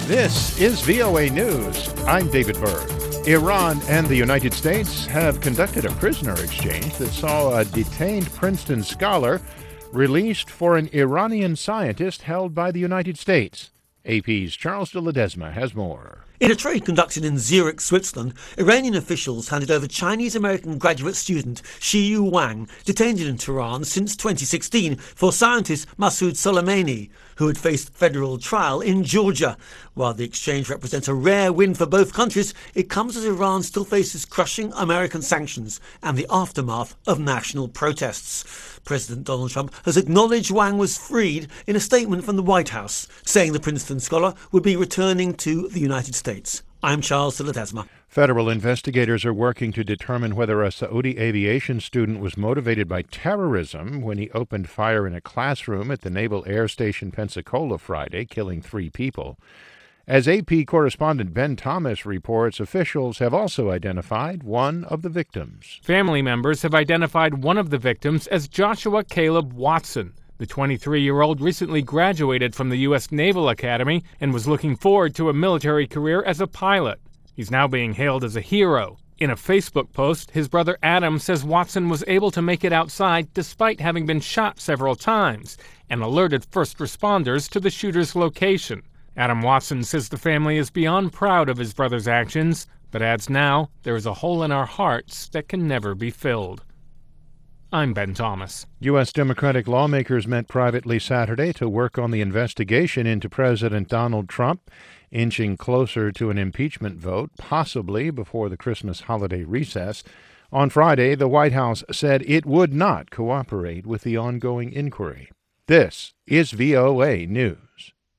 This is VOA News. I'm David Berg. Iran and the United States have conducted a prisoner exchange that saw a detained Princeton scholar released for an Iranian scientist held by the United States. AP's Charles de Ledesma has more. In a trade conducted in Zurich, Switzerland, Iranian officials handed over Chinese-American graduate student Xiyu Wang, detained in Tehran since 2016 for scientist Masoud Soleimani, who had faced federal trial in Georgia. While the exchange represents a rare win for both countries, it comes as Iran still faces crushing American sanctions and the aftermath of national protests. President Donald Trump has acknowledged Wang was freed in a statement from the White House, saying the Princeton scholar would be returning to the United States. I'm Charles de Ledesma. Federal investigators are working to determine whether a Saudi aviation student was motivated by terrorism when he opened fire in a classroom at the Naval Air Station Pensacola Friday, killing 3 people. As AP correspondent Ben Thomas reports, officials have also identified one of the victims. Family members have identified one of the victims as Joshua Caleb Watson. The 23-year-old recently graduated from the U.S. Naval Academy and was looking forward to a military career as a pilot. He's now being hailed as a hero. In a Facebook post, his brother Adam says Watson was able to make it outside despite having been shot several times and alerted first responders to the shooter's location. Adam Watson says the family is beyond proud of his brother's actions, but adds now there is a hole in our hearts that can never be filled. I'm Ben Thomas. U.S. Democratic lawmakers met privately Saturday to work on the investigation into President Donald Trump, inching closer to an impeachment vote, possibly before the Christmas holiday recess. On Friday, the White House said it would not cooperate with the ongoing inquiry. This is VOA News.